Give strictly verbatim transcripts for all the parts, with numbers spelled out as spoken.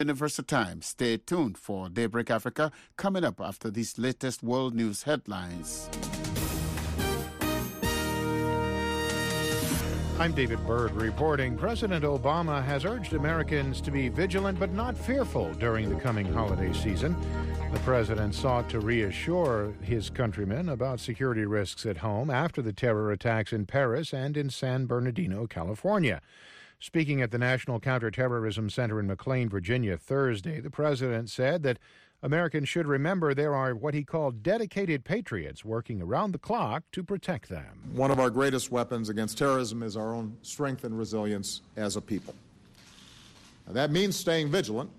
Universal Time. Stay tuned for Daybreak Africa coming up after these latest world news headlines. I'm David Byrd reporting. President Obama has urged Americans to be vigilant but not fearful during the coming holiday season. The president sought to reassure his countrymen about security risks at home after the terror attacks in Paris and in San Bernardino, California. Speaking at the National Counterterrorism Center in McLean, Virginia, Thursday, the president said that Americans should remember there are what he called dedicated patriots working around the clock to protect them. One of our greatest weapons against terrorism is our own strength and resilience as a people. Now, that means staying vigilant.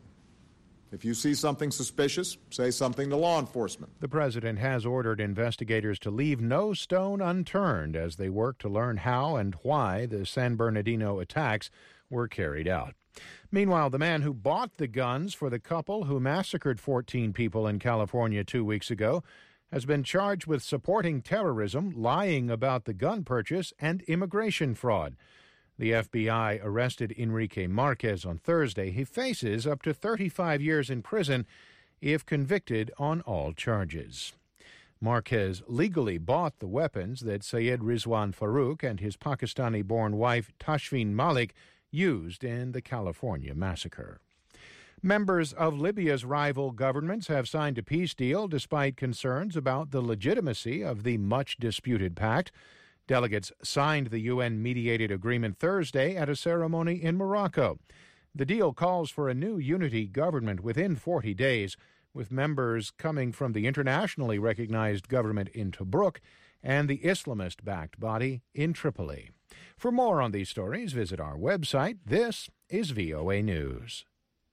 If you see something suspicious, say something to law enforcement. The president has ordered investigators to leave no stone unturned as they work to learn how and why the San Bernardino attacks were carried out. Meanwhile, the man who bought the guns for the couple who massacred fourteen people in California two weeks ago has been charged with supporting terrorism, lying about the gun purchase, and immigration fraud. The F B I arrested Enrique Marquez on Thursday. He faces up to thirty-five years in prison if convicted on all charges. Marquez legally bought the weapons that Sayed Rizwan Farouk and his Pakistani-born wife Tashfeen Malik used in the California massacre. Members of Libya's rival governments have signed a peace deal despite concerns about the legitimacy of the much-disputed pact. Delegates signed the U N-mediated agreement Thursday at a ceremony in Morocco. The deal calls for a new unity government within forty days, with members coming from the internationally recognized government in Tobruk and the Islamist-backed body in Tripoli. For more on these stories, visit our website. This is V O A News.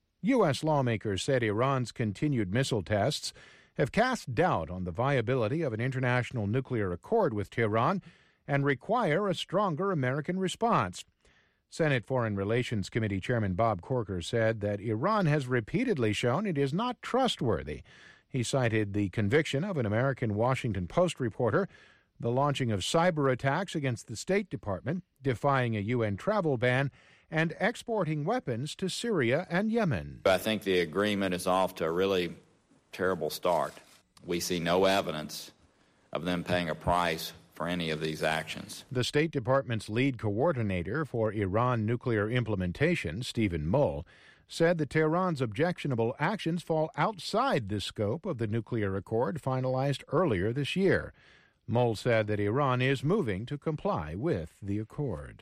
U S lawmakers said Iran's continued missile tests have cast doubt on the viability of an international nuclear accord with Tehran and require a stronger American response. Senate Foreign Relations Committee Chairman Bob Corker said that Iran has repeatedly shown it is not trustworthy. He cited the conviction of an American Washington Post reporter, the launching of cyber attacks against the State Department, defying a U N travel ban, and exporting weapons to Syria and Yemen. I think the agreement is off to a really terrible start. We see no evidence of them paying a price for any of these actions. The State Department's lead coordinator for Iran nuclear implementation, Stephen Mull, said that Tehran's objectionable actions fall outside the scope of the nuclear accord finalized earlier this year. Mull said that Iran is moving to comply with the accord.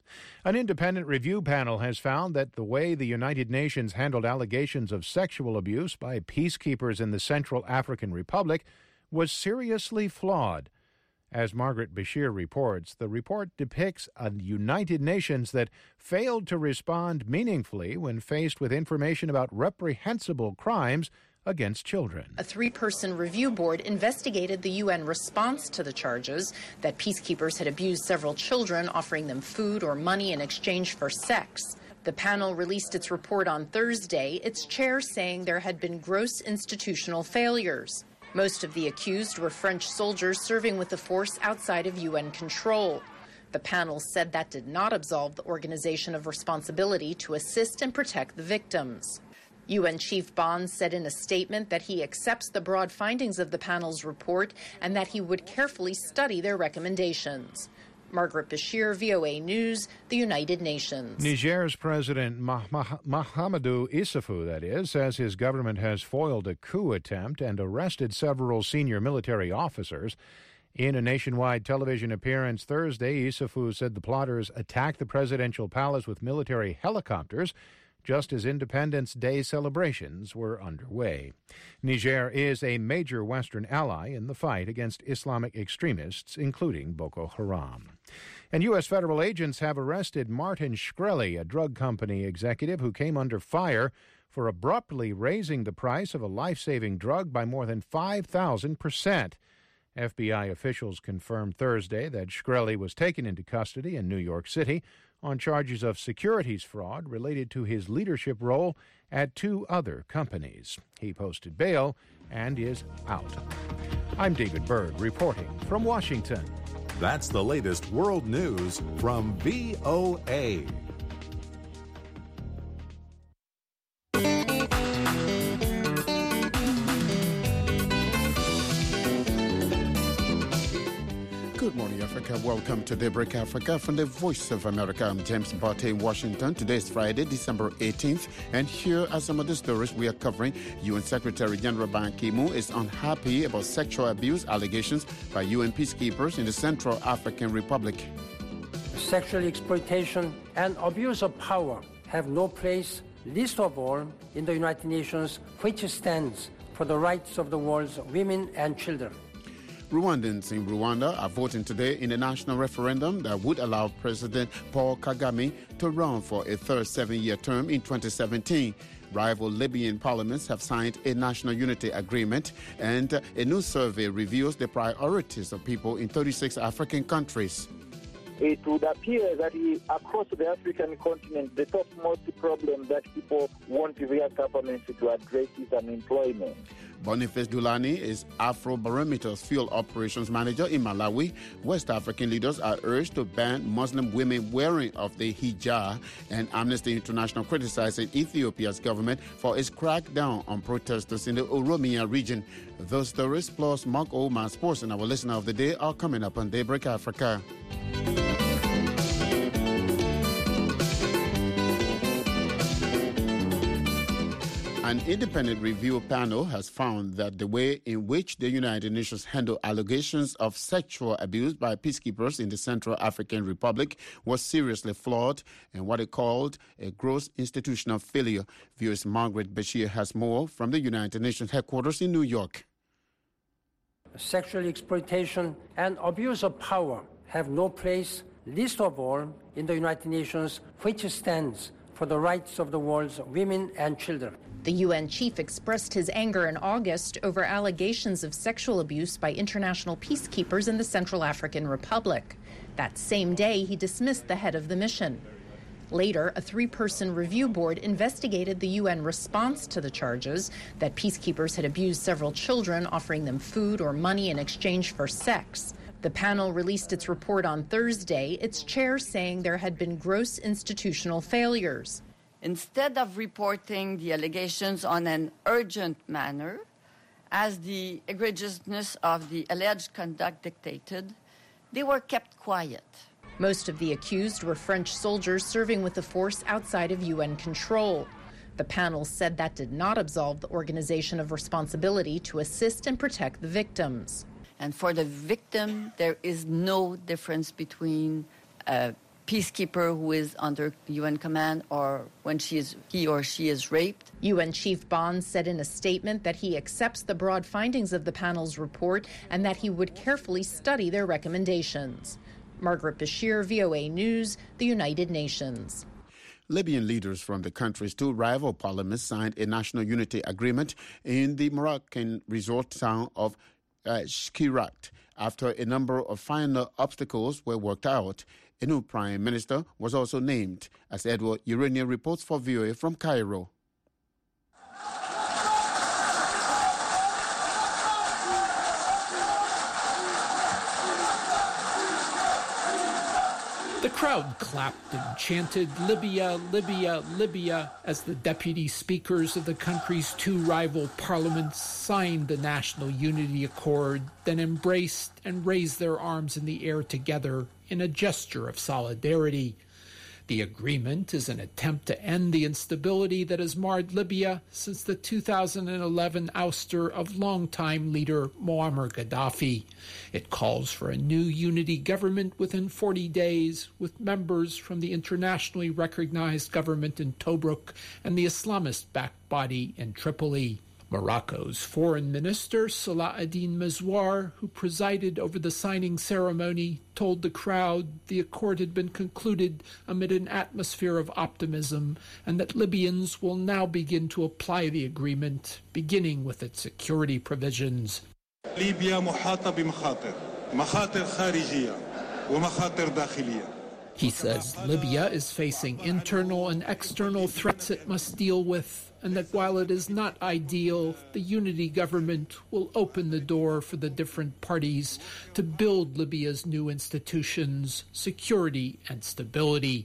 An independent review panel has found that the way the United Nations handled allegations of sexual abuse by peacekeepers in the Central African Republic was seriously flawed. As Margaret Bashir reports, the report depicts a United Nations that failed to respond meaningfully when faced with information about reprehensible crimes against children. A three-person review board investigated the U N response to the charges that peacekeepers had abused several children, offering them food or money in exchange for sex. The panel released its report on Thursday, its chair saying there had been gross institutional failures. Most of the accused were French soldiers serving with the force outside of U N control. The panel said that did not absolve the organization of responsibility to assist and protect the victims. U N Chief Bond said in a statement that he accepts the broad findings of the panel's report and that he would carefully study their recommendations. Margaret Bashir, V O A News, the United Nations. Niger's President Mah- Mah- Mahamadou Issoufou, that is, says his government has foiled a coup attempt and arrested several senior military officers. In a nationwide television appearance Thursday, Issoufou said the plotters attacked the presidential palace with military helicopters just as Independence Day celebrations were underway. Niger is a major Western ally in the fight against Islamic extremists, including Boko Haram. And U S federal agents have arrested Martin Shkreli, a drug company executive who came under fire for abruptly raising the price of a life-saving drug by more than five thousand percent. F B I officials confirmed Thursday that Shkreli was taken into custody in New York City on charges of securities fraud related to his leadership role at two other companies. He posted bail and is out. I'm David Byrd reporting from Washington. That's the latest world news from V O A. America. Welcome to Daybreak Africa from the Voice of America. I'm James Barty in Washington. Today is Friday, December eighteenth, and here are some of the stories we are covering. U N Secretary General Ban Ki-moon is unhappy about sexual abuse allegations by U N peacekeepers in the Central African Republic. Sexual exploitation and abuse of power have no place, least of all, in the United Nations, which stands for the rights of the world's women and children. Rwandans in Rwanda are voting today in a national referendum that would allow President Paul Kagame to run for a third seven-year term in twenty seventeen. Rival Libyan parliaments have signed a national unity agreement, and a new survey reveals the priorities of people in thirty-six African countries. It would appear that across the African continent, the topmost problem that people want their governments to address is unemployment. Boniface Dulani is Afrobarometer's field operations manager in Malawi. West African leaders are urged to ban Muslim women wearing of the hijab, and Amnesty International criticizing Ethiopia's government for its crackdown on protesters in the Oromia region. Those stories plus Mark Oldman Sports and our listener of the day are coming up on Daybreak Africa. An independent review panel has found that the way in which the United Nations handled allegations of sexual abuse by peacekeepers in the Central African Republic was seriously flawed and what it called a gross institutional failure. V O A's Margaret Bashir has more from the United Nations headquarters in New York. Sexual exploitation and abuse of power have no place, least of all, in the United Nations, which stands for the rights of the world's women and children. The U N chief expressed his anger in August over allegations of sexual abuse by international peacekeepers in the Central African Republic. That same day, he dismissed the head of the mission. Later, a three-person review board investigated the U N response to the charges that peacekeepers had abused several children, offering them food or money in exchange for sex. The panel released its report on Thursday, its chair saying there had been gross institutional failures. Instead of reporting the allegations on an urgent manner, as the egregiousness of the alleged conduct dictated, they were kept quiet. Most of the accused were French soldiers serving with the force outside of U N control. The panel said that did not absolve the organization of responsibility to assist and protect the victims. And for the victim, there is no difference between a peacekeeper who is under U N command or when she is, he or she is raped. U N Chief Bond said in a statement that he accepts the broad findings of the panel's report and that he would carefully study their recommendations. Margaret Bashir, V O A News, the United Nations. Libyan leaders from the country's two rival parliaments signed a national unity agreement in the Moroccan resort town of uh, Skirat after a number of final obstacles were worked out. A new prime minister was also named, as Edward Urania reports for V O A from Cairo. The crowd clapped and chanted, "Libya, Libya, Libya," as the deputy speakers of the country's two rival parliaments signed the National Unity Accord, then embraced and raised their arms in the air together in a gesture of solidarity. The agreement is an attempt to end the instability that has marred Libya since the two thousand eleven ouster of longtime leader Muammar Gaddafi. It calls for a new unity government within forty days, with members from the internationally recognized government in Tobruk and the Islamist-backed body in Tripoli. Morocco's foreign minister, Salah ad-Din Mezouar, who presided over the signing ceremony, told the crowd the accord had been concluded amid an atmosphere of optimism and that Libyans will now begin to apply the agreement, beginning with its security provisions. Libya محاطة بمخاطر مخاطر خارجية ومخاطر داخلية. He says Libya is facing internal and external threats it must deal with, and that while it is not ideal, the unity government will open the door for the different parties to build Libya's new institutions, security and stability.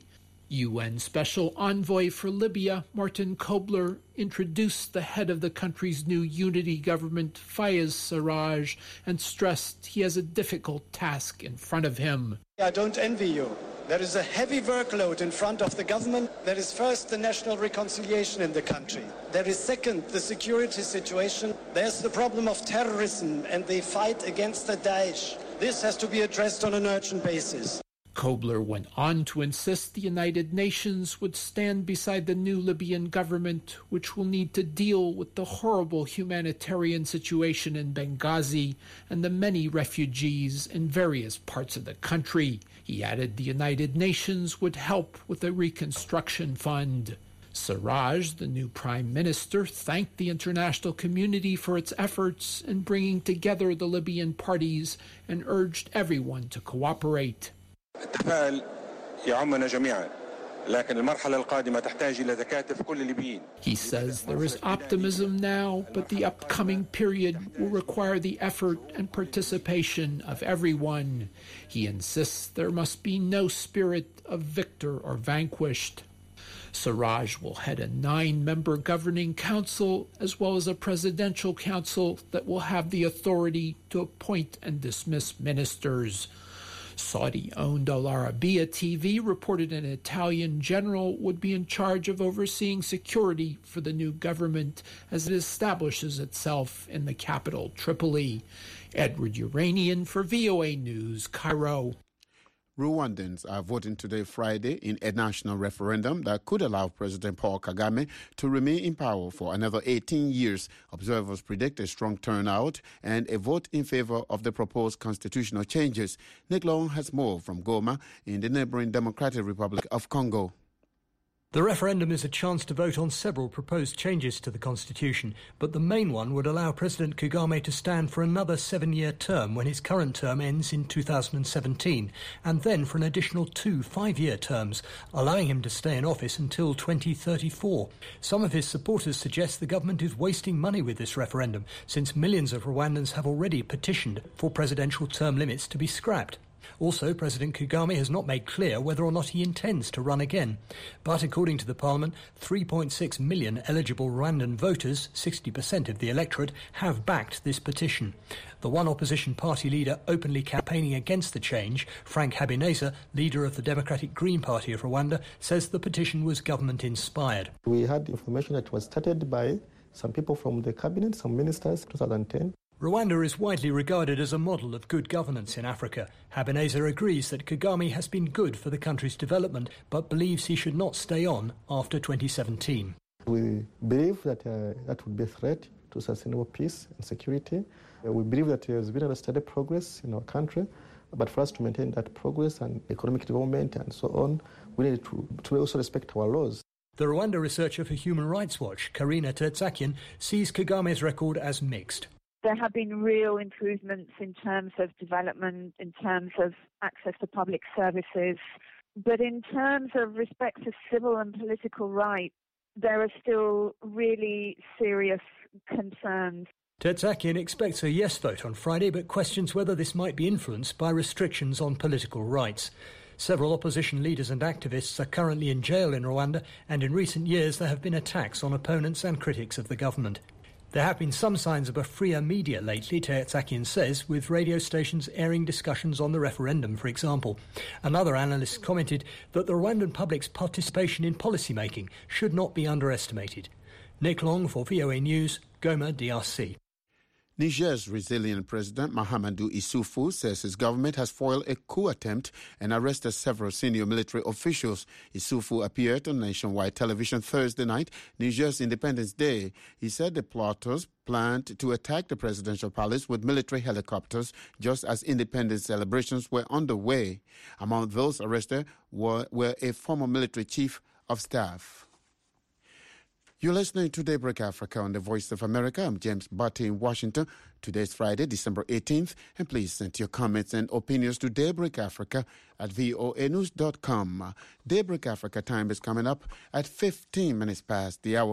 U N Special Envoy for Libya, Martin Kobler, introduced the head of the country's new unity government, Fayez Sarraj, and stressed he has a difficult task in front of him. I don't envy you. There is a heavy workload in front of the government. There is first the national reconciliation in the country. There is second the security situation. There's the problem of terrorism and the fight against the Daesh. This has to be addressed on an urgent basis. Kobler went on to insist the United Nations would stand beside the new Libyan government, which will need to deal with the horrible humanitarian situation in Benghazi and the many refugees in various parts of the country. He added the United Nations would help with a reconstruction fund. Sarraj, the new prime minister, thanked the international community for its efforts in bringing together the Libyan parties and urged everyone to cooperate. التفاؤل يعمنا جميعا لكن المرحلة القادمة تحتاج إلى تكاتف كل الليبيين. He says there is optimism now, but the upcoming period will require the effort and participation of everyone. He insists there must be no spirit of victor or vanquished. Sarraj will head a nine-member governing council as well as a presidential council that will have the authority to appoint and dismiss ministers. Saudi-owned Al Arabiya T V reported an Italian general would be in charge of overseeing security for the new government as it establishes itself in the capital, Tripoli. Edward Uranian for V O A News, Cairo. Rwandans are voting today, Friday, in a national referendum that could allow President Paul Kagame to remain in power for another eighteen years. Observers predict a strong turnout and a vote in favor of the proposed constitutional changes. Nick Long has more from Goma in the neighboring Democratic Republic of Congo. The referendum is a chance to vote on several proposed changes to the constitution, but the main one would allow President Kagame to stand for another seven-year term when his current term ends in two thousand seventeen, and then for an additional two five-year terms, allowing him to stay in office until twenty thirty-four. Some of his supporters suggest the government is wasting money with this referendum, since millions of Rwandans have already petitioned for presidential term limits to be scrapped. Also, President Kagame has not made clear whether or not he intends to run again. But according to the parliament, three point six million eligible Rwandan voters, sixty percent of the electorate, have backed this petition. The one opposition party leader openly campaigning against the change, Frank Habineza, leader of the Democratic Green Party of Rwanda, says the petition was government-inspired. We had information that was started by some people from the cabinet, some ministers, in two thousand ten. Rwanda is widely regarded as a model of good governance in Africa. Habineza agrees that Kagame has been good for the country's development, but believes he should not stay on after twenty seventeen. We believe that uh, that would be a threat to sustainable peace and security. Uh, we believe that there has been a steady progress in our country, but for us to maintain that progress and economic development and so on, we need to, to also respect our laws. The Rwanda researcher for Human Rights Watch, Karina Tertsakian, sees Kagame's record as mixed. There have been real improvements in terms of development, in terms of access to public services. But in terms of respect for civil and political rights, there are still really serious concerns. Tertsakian expects a yes vote on Friday, but questions whether this might be influenced by restrictions on political rights. Several opposition leaders and activists are currently in jail in Rwanda, and in recent years there have been attacks on opponents and critics of the government. There have been some signs of a freer media lately, Tertsakian says, with radio stations airing discussions on the referendum, for example. Another analyst commented that the Rwandan public's participation in policymaking should not be underestimated. Nick Long for V O A News, Goma, D R C. Niger's resilient president Mahamadou Issoufou says his government has foiled a coup attempt and arrested several senior military officials. Issoufou appeared on nationwide television Thursday night, Niger's Independence Day. He said the plotters planned to attack the presidential palace with military helicopters just as independence celebrations were underway. Among those arrested were, were a former military chief of staff. You're listening to Daybreak Africa on the Voice of America. I'm James Barty in Washington. Today's Friday, December eighteenth, and please send your comments and opinions to Daybreak Africa at voa news dot com. Daybreak Africa time is coming up at fifteen minutes past the hour.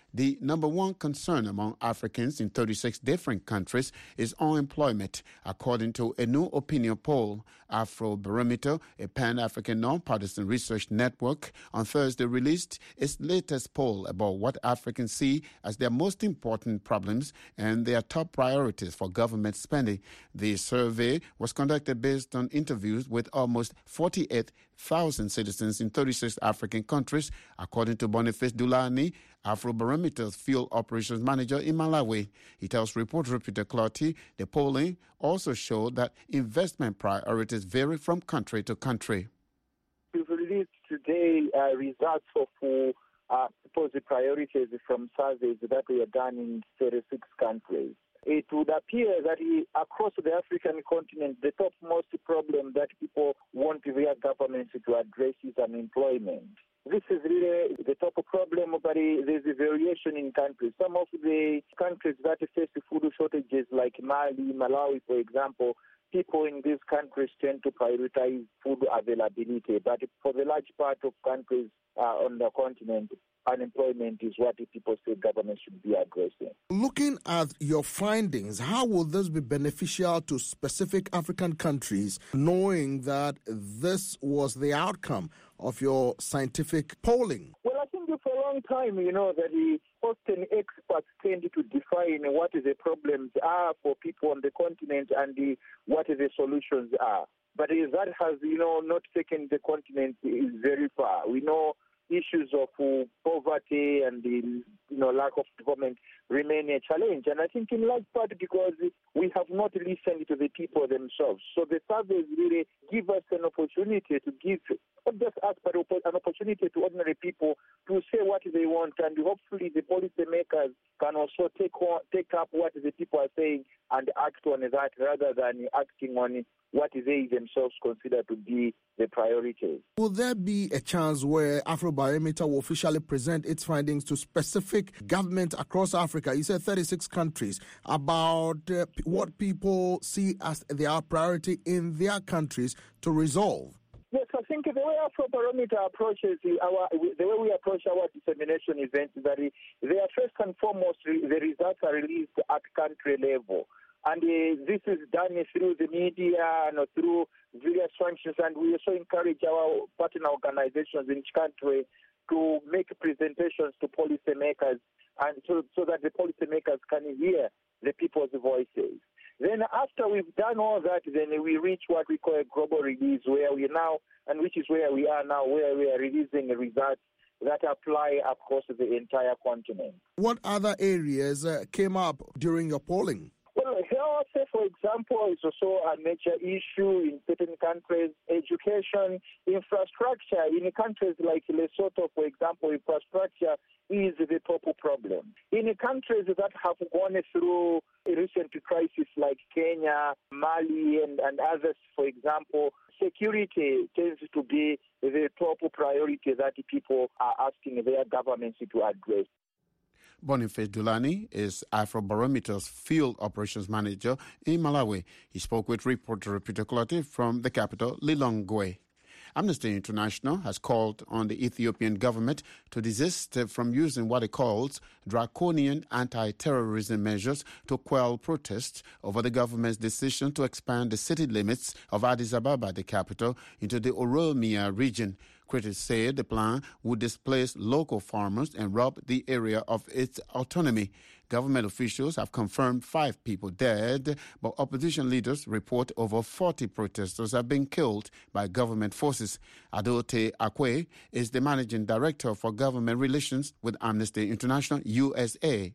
The number one concern among Africans in thirty-six different countries is unemployment, according to a new opinion poll. Afrobarometer, a pan-African non-partisan research network, on Thursday released its latest poll about what Africans see as their most important problems and their top priorities for government spending. The survey was conducted based on interviews with almost forty-eight thousand citizens in thirty-six African countries, according to Boniface Dulani, Afrobarometer's field operations manager in Malawi. He tells reporter Peter Clotty the polling also showed that investment priorities vary from country to country. We've released today uh, results of uh, supposed priorities from surveys that were done in thirty-six countries. It would appear that across the African continent, the topmost problem that people want their governments to address is unemployment. This is really the top problem, but there's a variation in countries. Some of the countries that face food shortages, like Mali, Malawi, for example, people in these countries tend to prioritize food availability. But for the large part of countries uh, on the continent, unemployment is what the people say government should be addressing. Looking at your findings, how will this be beneficial to specific African countries, knowing that this was the outcome of your scientific polling? Well, I think for a long time, you know, that the often experts tend to define what the problems are for people on the continent and the, what the solutions are. But that has, you know, not taken the continent very far. We know issues of uh, poverty and the you know lack of development remain a challenge, and I think in large part because we have not listened to the people themselves. So the surveys really give us an opportunity to give not just us, but an opportunity to ordinary people to say what they want, and hopefully the policymakers can also take on, take up what the people are saying and act on that rather than acting on what they themselves consider to be the priorities. Will there be a chance where Afrobarometer will officially present its findings to specific governments across Africa? You said thirty-six countries, about uh, what people see as their priority in their countries to resolve? Yes, I think the way Afrobarometer approaches our, the way we approach our dissemination events is that they are first and foremost, the results are released at country level. And uh, this is done through the media and through various functions. And we also encourage our partner organizations in each country to make presentations to policymakers, and so, so that the policymakers can hear the people's voices. Then after we've done all that, then we reach what we call a global release, where we now, and which is where we are now, where we are releasing results that apply across the entire continent. What other areas uh, came up during your polling? Well, health, for example, is also a major issue in certain countries. Education, infrastructure. In countries like Lesotho, for example, infrastructure is the top problem. In countries that have gone through a recent crisis like Kenya, Mali, and, and others, for example, security tends to be the top priority that people are asking their governments to address. Boniface Dulani is Afrobarometer's field operations manager in Malawi. He spoke with reporter Peter Clotty from the capital, Lilongwe. Amnesty International has called on the Ethiopian government to desist from using what it calls draconian anti-terrorism measures to quell protests over the government's decision to expand the city limits of Addis Ababa, the capital, into the Oromia region. Critics say the plan would displace local farmers and rob the area of its autonomy. Government officials have confirmed five people dead, but opposition leaders report over forty protesters have been killed by government forces. Adote Akwe is the managing director for government relations with Amnesty International U S A.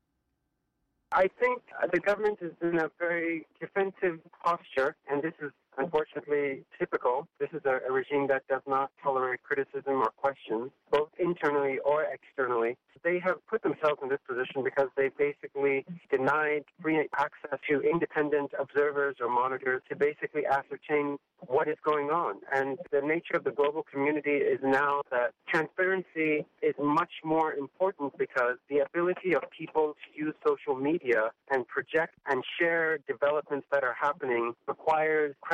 I think the government is in a very defensive posture, and this is unfortunately typical. This is a, a regime that does not tolerate criticism or questions, both internally or externally. They have put themselves in this position because they basically denied free access to independent observers or monitors to basically ascertain what is going on. And the nature of the global community is now that transparency is much more important, because the ability of people to use social media and project and share developments that are happening requires credible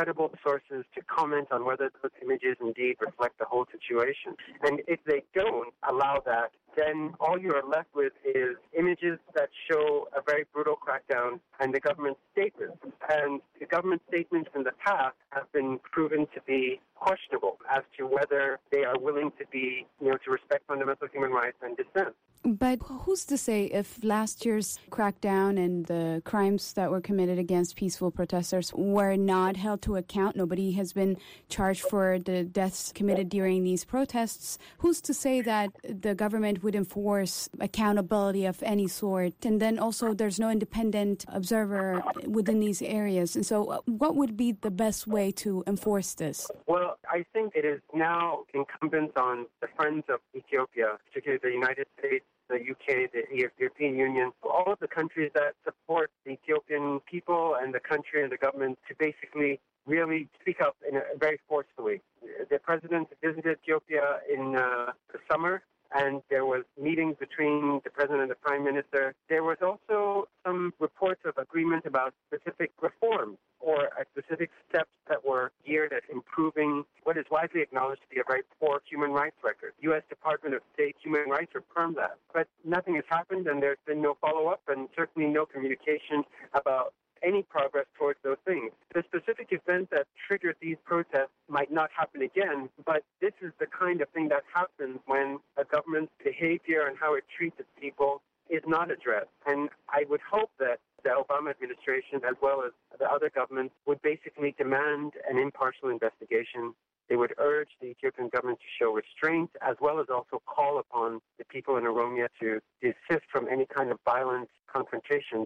credible sources to comment on whether those images indeed reflect the whole situation. And if they don't allow that, then all you are left with is images that show a very brutal crackdown and the government statements. And the government statements in the past have been proven to be questionable as to whether they are willing to be, you know, to respect fundamental human rights and dissent. But who's to say if last year's crackdown and the crimes that were committed against peaceful protesters were not held to account? Nobody has been charged for the deaths committed during these protests. Who's to say that the government would enforce accountability of any sort? And then also there's no independent observer within these areas. And so what would be the best way to enforce this? Well, I think it is now incumbent on the friends of Ethiopia, particularly the United States, the U K, the European Union, all of the countries that support the Ethiopian people and the country and the government to basically really speak up in a very forcefully. The president visited Ethiopia in uh, the summer, and there was meetings between the president and the prime minister. There was also some reports of agreement about specific reforms or uh, specific steps that were geared at improving what is widely acknowledged to be a very poor human rights record. U S Department of State Human Rights affirmed that. But nothing has happened, and there's been no follow-up and certainly no communication about any progress towards those things. The specific event that triggered these protests might not happen again, but this is the kind of thing that happens when a government's behavior and how it treats its people is not addressed. And I would hope that the Obama administration, as well as the other governments, would basically demand an impartial investigation. They would urge the Ethiopian government to show restraint, as well as also call upon the people in Oromia to desist from any kind of violent confrontation.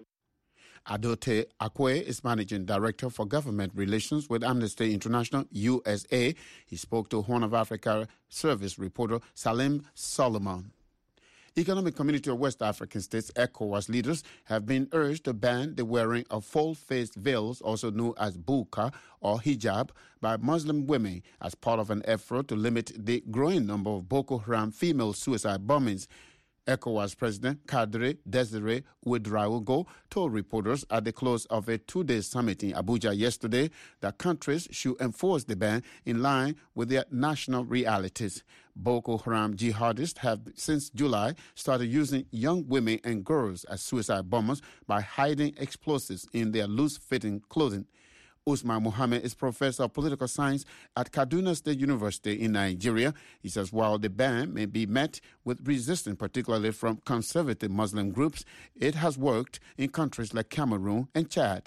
Adote Akwe is Managing Director for Government Relations with Amnesty International, U S A. He spoke to Horn of Africa Service reporter Salim Solomon. Economic Community of West African States, ECOWAS leaders, have been urged to ban the wearing of full-faced veils, also known as burqa or hijab, by Muslim women as part of an effort to limit the growing number of Boko Haram female suicide bombings. ECOWAS President Kadri Desiré Ouedraogo told reporters at the close of a two-day summit in Abuja yesterday that countries should enforce the ban in line with their national realities. Boko Haram jihadists have since July started using young women and girls as suicide bombers by hiding explosives in their loose-fitting clothing. Usman Mohammed is professor of political science at Kaduna State University in Nigeria. He says while the ban may be met with resistance, particularly from conservative Muslim groups, it has worked in countries like Cameroon and Chad.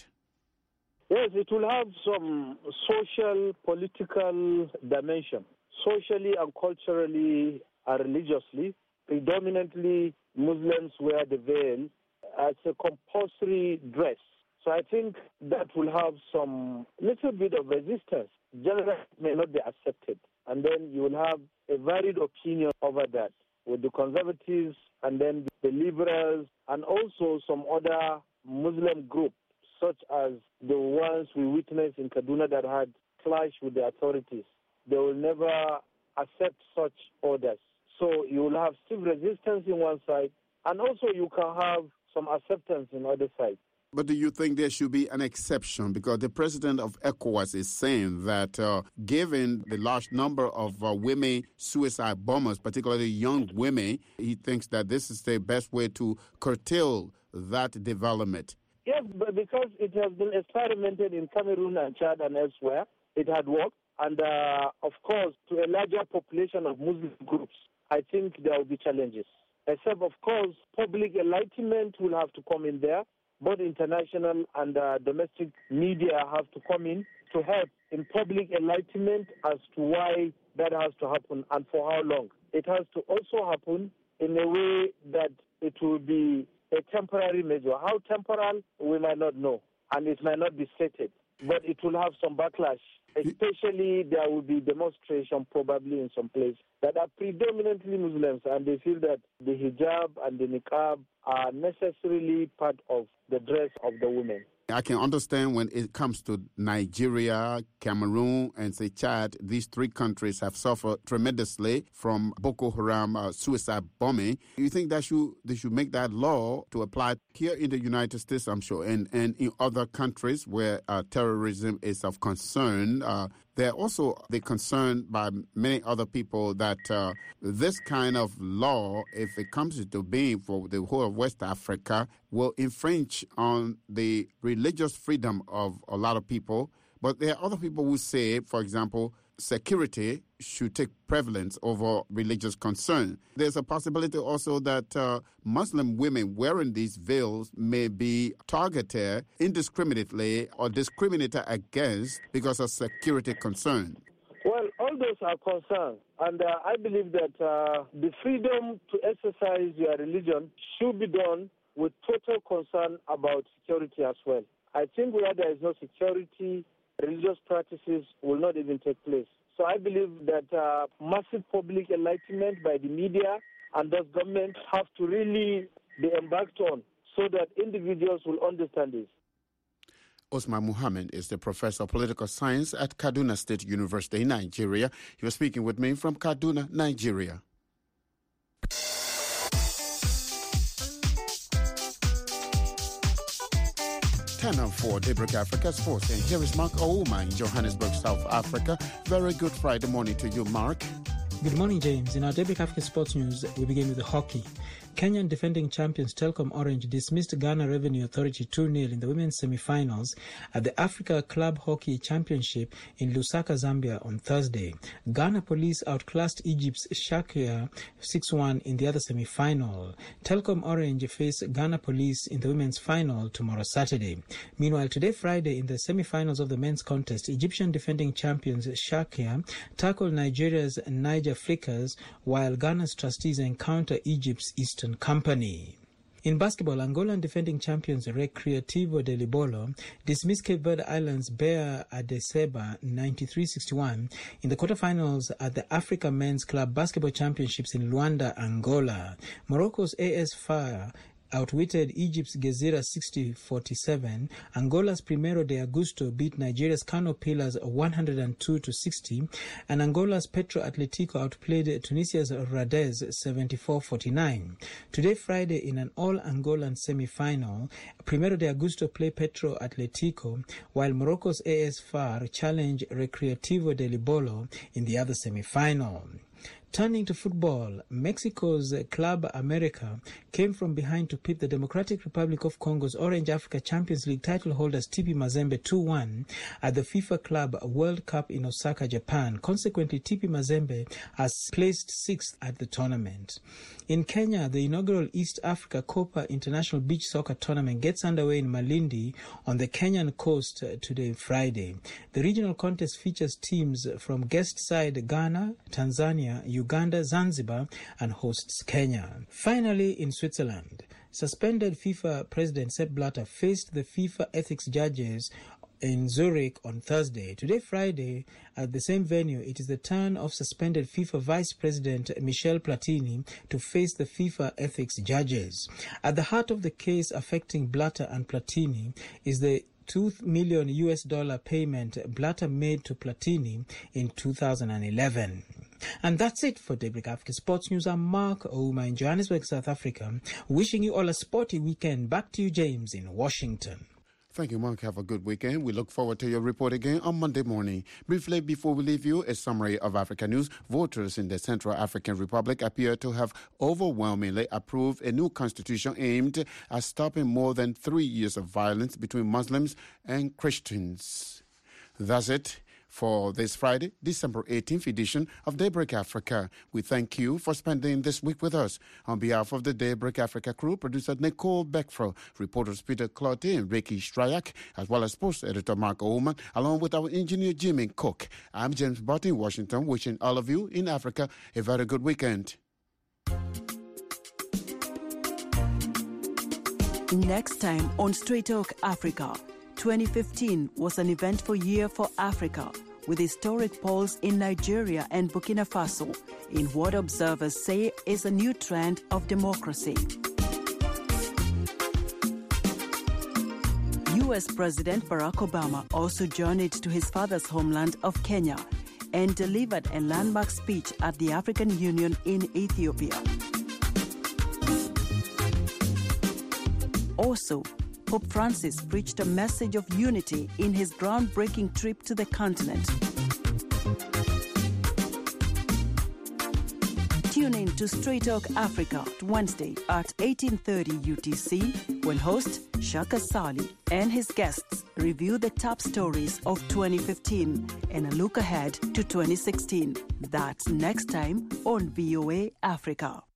Yes, it will have some social, political dimension, socially and culturally and religiously. Predominantly, Muslims wear the veil as a compulsory dress. So I think that will have some little bit of resistance. Generally, it may not be accepted. And then you will have a varied opinion over that with the conservatives and then the liberals and also some other Muslim groups, such as the ones we witnessed in Kaduna that had clash with the authorities. They will never accept such orders. So you will have stiff resistance in one side, and also you can have some acceptance in the other side. But do you think there should be an exception? Because the president of ECOWAS is saying that uh, given the large number of uh, women suicide bombers, particularly young women, he thinks that this is the best way to curtail that development. Yes, but because it has been experimented in Cameroon and Chad and elsewhere, it had worked. And, uh, of course, to a larger population of Muslim groups, I think there will be challenges. Except, of course, public enlightenment will have to come in there. Both international and uh, domestic media have to come in to help in public enlightenment as to why that has to happen and for how long. It has to also happen in a way that it will be a temporary measure. How temporal, we might not know, and it might not be stated. But it will have some backlash, especially there will be demonstration probably in some place that are predominantly Muslims, and they feel that the hijab and the niqab are necessarily part of the dress of the women. I can understand when it comes to Nigeria, Cameroon, and say Chad, these three countries have suffered tremendously from Boko Haram uh, suicide bombing. You think that should, they should make that law to apply here in the United States, I'm sure, and, and in other countries where uh, terrorism is of concern. Uh, they're also the concern by many other people that uh, this kind of law, if it comes into being for the whole of West Africa, will infringe on the religious freedom of a lot of people. But there are other people who say, for example, security should take prevalence over religious concern. There's a possibility also that uh, Muslim women wearing these veils may be targeted indiscriminately or discriminated against because of security concern. Well, all those are concerns, and uh, I believe that uh, the freedom to exercise your religion should be done with total concern about security as well. I think where there is no security, religious practices will not even take place. So I believe that uh, massive public enlightenment by the media and those governments have to really be embarked on so that individuals will understand this. Osman Muhammad is the professor of political science at Kaduna State University in Nigeria. He was speaking with me from Kaduna, Nigeria. ten oh four Daybreak Africa Sports. And here is Mark Ouma in Johannesburg, South Africa. Very good Friday morning to you, Mark. Good morning, James. In our Daybreak Africa Sports News, we begin with the hockey. Kenyan defending champions Telkom Orange dismissed Ghana Revenue Authority two nil in the women's semi-finals at the Africa Club Hockey Championship in Lusaka, Zambia on Thursday. Ghana Police outclassed Egypt's Shakhtar six one in the other semi-final. Telkom Orange face Ghana Police in the women's final tomorrow Saturday. Meanwhile, today Friday in the semi-finals of the men's contest, Egyptian defending champions Shakhtar tackle Nigeria's Niger Flickers while Ghana's trustees encounter Egypt's Eastern Company. In basketball, Angolan defending champions Recreativo de Libolo dismissed Cape Verde Islands Beira Adeseba ninety-three sixty-one in the quarterfinals at the Africa Men's Club Basketball Championships in Luanda, Angola. Morocco's A S Fire outwitted Egypt's Gezira sixty forty-seven. Angola's Primero de Agosto beat Nigeria's Kano Pillars one hundred two to sixty, and Angola's Petro Atletico outplayed Tunisia's Radez seventy-four forty-nine. Today, Friday, in an all-Angolan semi-final, Primero de Agosto play Petro Atletico, while Morocco's A S F A R challenge Recreativo de Libolo in the other semi-final. Turning to football, Mexico's Club America came from behind to pit the Democratic Republic of Congo's Orange Africa Champions League title holders T P Mazembe two one at the FIFA Club World Cup in Osaka, Japan. Consequently, T P Mazembe has placed sixth at the tournament. In Kenya, the inaugural East Africa Copa International Beach Soccer Tournament gets underway in Malindi on the Kenyan coast today, Friday. The regional contest features teams from guest side Ghana, Tanzania, Uganda, Zanzibar, and hosts Kenya. Finally, in Switzerland, suspended FIFA President Sepp Blatter faced the FIFA ethics judges in Zurich on Thursday. Today, Friday, at the same venue, it is the turn of suspended FIFA Vice President Michel Platini to face the FIFA ethics judges. At the heart of the case affecting Blatter and Platini is the two million U S dollar payment Blatter made to Platini in two thousand eleven. And that's it for Daybreak Africa Sports News. I'm Mark Ouma in Johannesburg, South Africa, wishing you all a sporty weekend. Back to you, James, in Washington. Thank you, Mark. Have a good weekend. We look forward to your report again on Monday morning. Briefly, before we leave you, a summary of Africa news. Voters in the Central African Republic appear to have overwhelmingly approved a new constitution aimed at stopping more than three years of violence between Muslims and Christians. That's it for this Friday, December eighteenth edition of Daybreak Africa. We thank you for spending this week with us. On behalf of the Daybreak Africa crew, producer Nicole Beckfro, reporters Peter Clotte and Ricky Stryak, as well as sports editor Mark Oman, along with our engineer Jimmy Cook. I'm James Barton in Washington, wishing all of you in Africa a very good weekend. Next time on Straight Talk Africa. twenty fifteen was an eventful year for Africa, with historic polls in Nigeria and Burkina Faso in what observers say is a new trend of democracy. U S President Barack Obama also journeyed to his father's homeland of Kenya and delivered a landmark speech at the African Union in Ethiopia. Also, Pope Francis preached a message of unity in his groundbreaking trip to the continent. Tune in to Straight Talk Africa Wednesday at eighteen thirty U T C when host Shaka Sali and his guests review the top stories of twenty fifteen and a look ahead to twenty sixteen. That's next time on V O A Africa.